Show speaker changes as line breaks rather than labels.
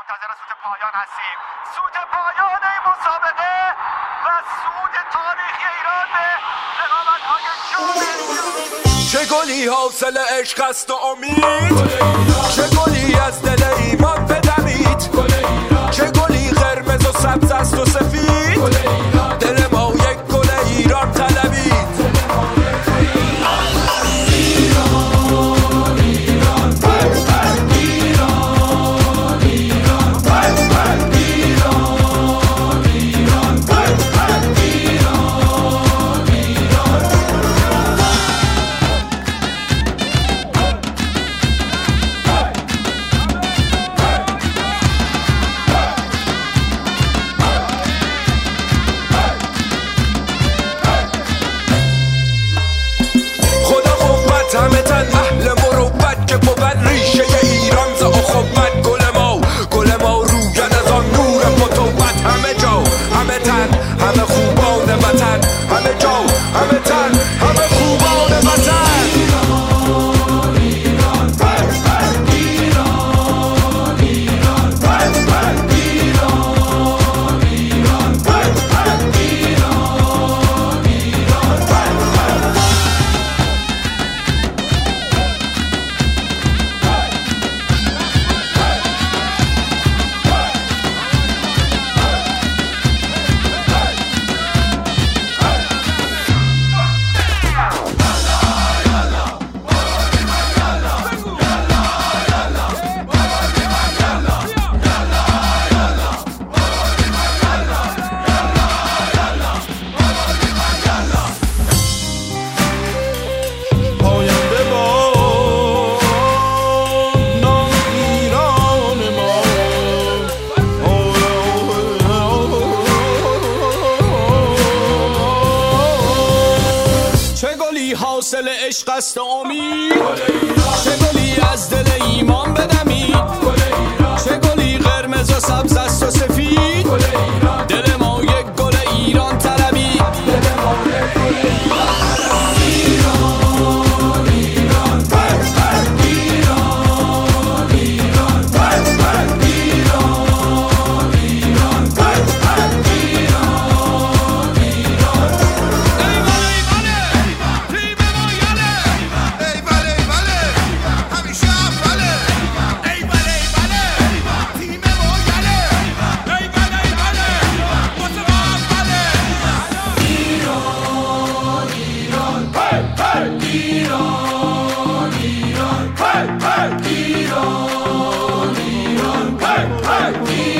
منتظر سوت پایان هستیم. سوت پایان این مسابقه و صعود تاریخی ایران به رقابت‌های جهانی.
چه گلی حاصل عشق است و امید، چه گلی از دل ایمان بدمید، چه گلی قرمز و سبز است و سفید، دل ما یک گل ایران طلبید. همه تن اهل مروت که بود ریشه ایران ز اخوت، گل ما روید از آن نور فتوت. همه جا همه تن همه خوبان وطن، همه جا همه تن همه خوبان وطن.
حاصل عشق است و امید، چه گلی از دل ایمان بدمید، چه گلی قرمز و سبز است و سفید، دل ما یک گل ایران طلبید.
Hey!